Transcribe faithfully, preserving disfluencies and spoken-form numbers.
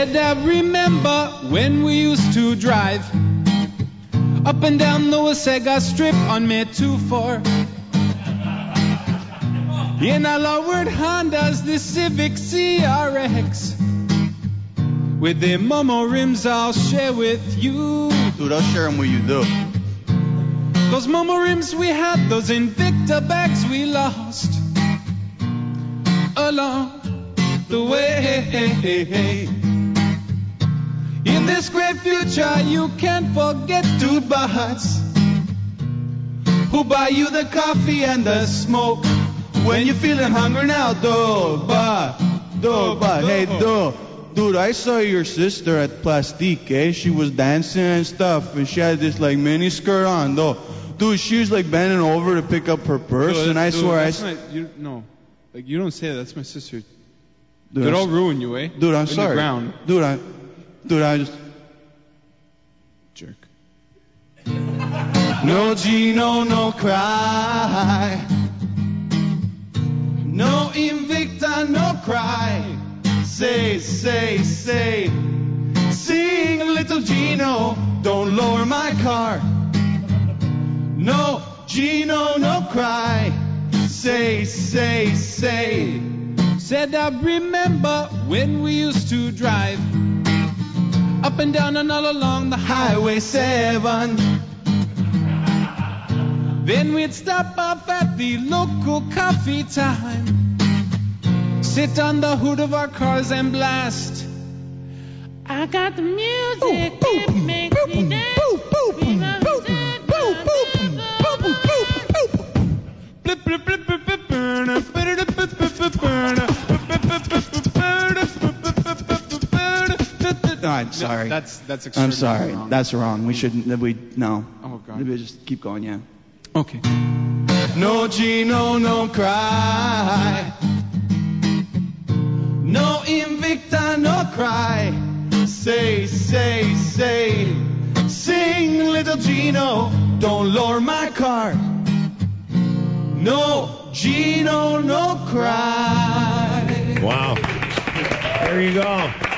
Said I remember when we used to drive up and down the Wasaga Strip on May twenty-fourth in our lowered Hondas, the Civic C R X with the Momo rims I'll share with you. Dude, I'll share them with you, though. Those Momo rims we had, those Invicta bags we lost along the way. In this great future you can't forget dude butts who buy you the coffee and the smoke when you're feeling hungry now. Dog, but, dog, but, hey, dog. Dude, I saw your sister at Plastique, eh? She was dancing and stuff, and she had this, like, mini skirt on, though. Dude, she was, like, bending over to pick up her purse, dude, and I dude, swear I... My, you, no, like, you don't say that. That's my sister. Dude, They'll all ruin you, eh? Dude, I'm In sorry. The ground. Dude, I... Dude, I just... Jerk. No Gino, no cry. No Invicta, no cry. Say, say, say. Sing, little Gino, don't lower my car. No Gino, no cry. Say, say, say. Said I remember when we used to drive up and down and all along the Highway seven. Then we'd stop off at the local coffee time, sit on the hood of our cars and blast. I got the music that makes me dance. No, I'm sorry. No, that's that's I'm sorry. Wrong. That's wrong. We shouldn't. We no. Oh God. Maybe just keep going. Yeah. Okay. No Gino, no cry. No Invicta, no cry. Say, say, say. Sing, little Gino, don't lower my car. No Gino, no cry. Wow. There you go.